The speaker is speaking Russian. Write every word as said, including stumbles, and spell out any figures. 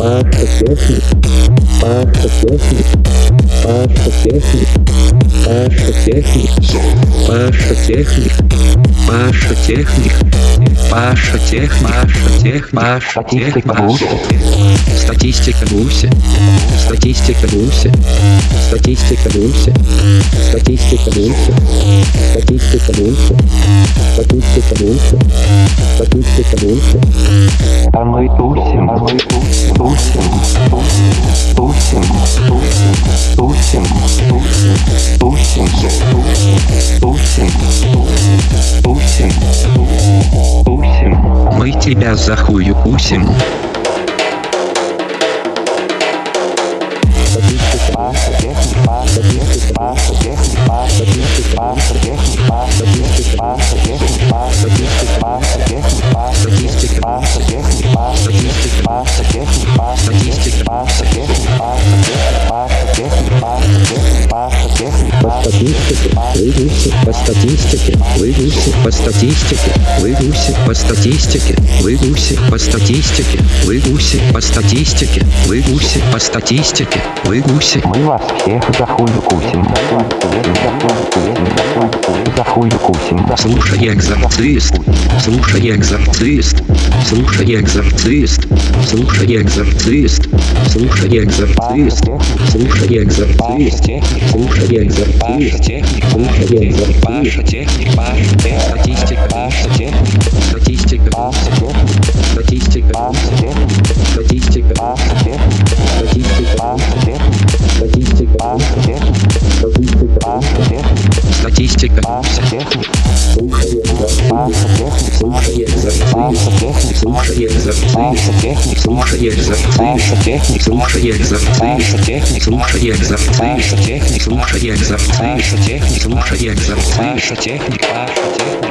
Паша техник, Паша техник, Паша техник, Паша техник, Паша техник, Паша техник, Паша тех, Паша тех, Паша тех, Паша тех. Статистика Буси, статистика Буси, статистика Буси, статистика Буси, статистика Буси, статистика Буси, статистика Буси. А мы тусим, а мы тусим, тусим, тусим, тусим, тусим, тусим, тусим, тусим, тусим. Мы тебя за хую кусим. Паша техник, Паша техник, Паша техник, Паша техник, Паша техник, Паша техник, Паша техник, Паша техник, Паша техник, Паша техник, Паша техник, Паша техник, Паша техник, Паша техник, Паша техник, Паша техник, Паша техник, Паша техник, Паша техник, По статистике, вы гуси, по статистике, вы гуси, по статистике, вы гуси, по статистике, вы гуси, по статистике, вы гуси. Мы вас всех за хую кусим. За хую кусим. Слушай, экзорцист, слушай, экзорцист, слушай, экзорцист, слушай, экзорцист, слушай, экзорцист, слушай, экзорцист, слушай, экзорцист, слушай, экзорцист. Паша техник, Паша техник, Статистика, Паша техник, статистика, Паша техник, статистика, Паша техник, статистика, Паша техник, статистика, Паша техник, статистика, Паша техник, статистика, Паша техник, статистика. Паша техник, Слушай, Паша техник, слушай, Паша техник, слушай, Паша техник, слушай, Паша техник, слушай, Паша техник, слушай, Паша техник, слушай, Паша техник, слушай, Паша техник, слушай, Паша техник, слушай, Паша техник, Паша техник, Паша техник.